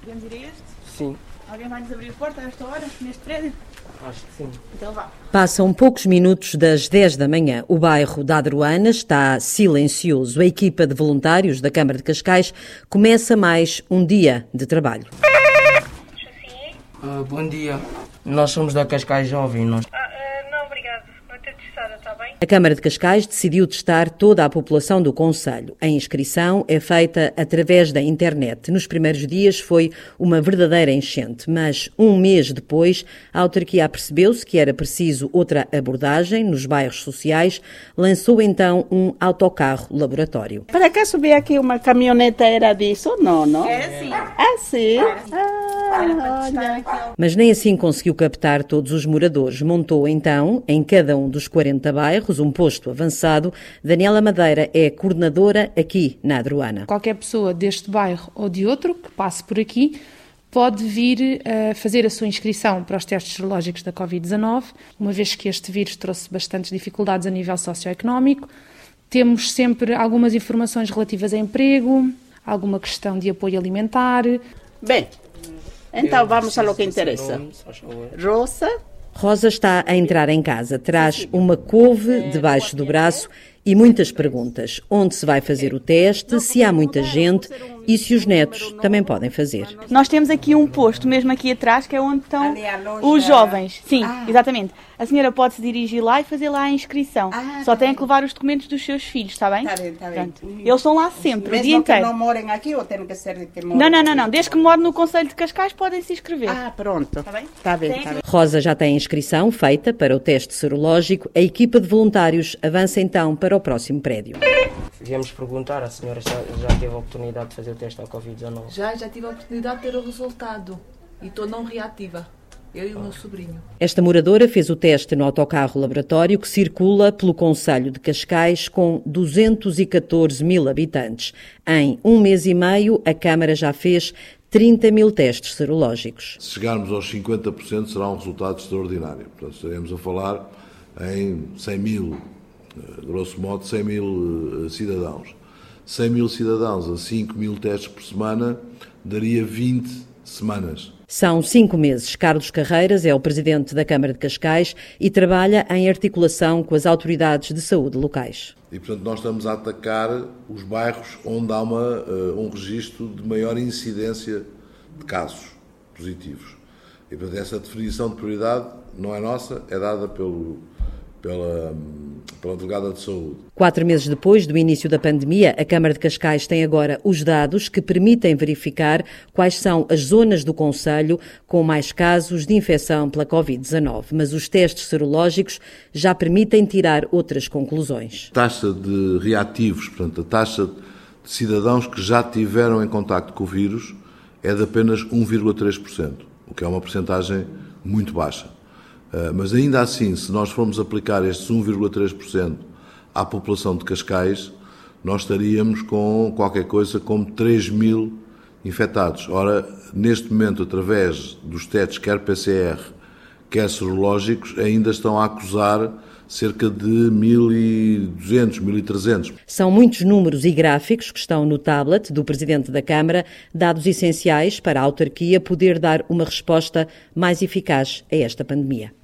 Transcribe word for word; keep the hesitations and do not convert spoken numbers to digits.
Podemos ir a este? Sim. Alguém vai nos abrir a porta a esta hora, neste prédio? Acho que sim. Então vá. Passam poucos minutos das dez da manhã. O bairro da Adroana está silencioso. A equipa de voluntários da Câmara de Cascais começa mais um dia de trabalho. Uh, bom dia. Nós somos da Cascais Jovem. Nós... Ah, uh, não, obrigado. Não estou interessada, está bem? A Câmara de Cascais decidiu testar toda a população do concelho. A inscrição é feita através da internet. Nos primeiros dias foi uma verdadeira enchente, mas um mês depois a autarquia apercebeu-se que era preciso outra abordagem nos bairros sociais, lançou então um autocarro laboratório. Para cá subir aqui uma caminhoneta era disso? Não, não? É sim. Ah, sim? Ah, olha. Mas nem assim conseguiu captar todos os moradores. Montou então, em cada um dos quarenta bairros, um posto avançado. Daniela Madeira é coordenadora aqui na Adroana. Qualquer pessoa deste bairro ou de outro que passe por aqui pode vir a fazer a sua inscrição para os testes serológicos da covid dezanove, uma vez que este vírus trouxe bastantes dificuldades a nível socioeconómico. Temos sempre algumas informações relativas a emprego, alguma questão de apoio alimentar. Bem, então vamos ao que interessa. Rosa? Rosa está a entrar em casa, traz uma couve debaixo do braço e muitas perguntas. Onde se vai fazer o teste, se há muita gente e se os netos também podem fazer. Nós temos aqui um posto, mesmo aqui atrás, que é onde estão os jovens. Sim, Ah. exatamente. A senhora pode se dirigir lá e fazer lá a inscrição. Ah, Só tá tem bem. que levar os documentos dos seus filhos, está bem? Está bem, está bem. Pronto. Eles estão lá sempre, o dia Mesmo que inteiro. não morem aqui ou tem que ser de que morem? Não, não, não, não. Desde que moram no Concelho de Cascais podem se inscrever. Ah, pronto. Está bem? Está bem, está bem. Rosa já tem a inscrição feita para o teste serológico. A equipa de voluntários avança então para o próximo prédio. Viemos perguntar, a senhora já, já teve a oportunidade de fazer o teste à covid dezanove? Já, já tive a oportunidade de ter o resultado e estou não reativa, eu e o meu sobrinho. Esta moradora fez o teste no autocarro laboratório que circula pelo concelho de Cascais com duzentos e catorze mil habitantes. Em um mês e meio, a Câmara já fez trinta mil testes serológicos. Se chegarmos aos cinquenta por cento será um resultado extraordinário. Portanto, estaremos a falar em cem mil, grosso modo, cem mil uh, cidadãos. cem mil cidadãos a cinco mil testes por semana daria vinte semanas. São cinco meses. Carlos Carreiras é o presidente da Câmara de Cascais e trabalha em articulação com as autoridades de saúde locais. E, portanto, nós estamos a atacar os bairros onde há uma, uh, um registro de maior incidência de casos positivos. E, portanto, essa definição de prioridade não é nossa, é dada pelo, pela, pela delegada de saúde. Quatro meses depois do início da pandemia, a Câmara de Cascais tem agora os dados que permitem verificar quais são as zonas do concelho com mais casos de infecção pela covid dezanove. Mas os testes serológicos já permitem tirar outras conclusões. A taxa de reativos, portanto, a taxa de cidadãos que já tiveram em contacto com o vírus é de apenas um vírgula três por cento, o que é uma percentagem muito baixa. Mas ainda assim, se nós formos aplicar estes um vírgula três por cento à população de Cascais, nós estaríamos com qualquer coisa como três mil infectados. Ora, neste momento, através dos testes, quer P C R, quer serológicos, ainda estão a acusar cerca de mil e duzentos, mil e trezentos. São muitos números e gráficos que estão no tablet do Presidente da Câmara, dados essenciais para a autarquia poder dar uma resposta mais eficaz a esta pandemia.